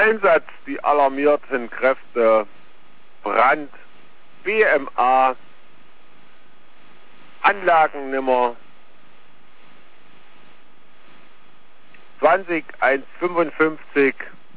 Einsatz die alarmierten Kräfte. Brand, BMA, Anlagennummer 20155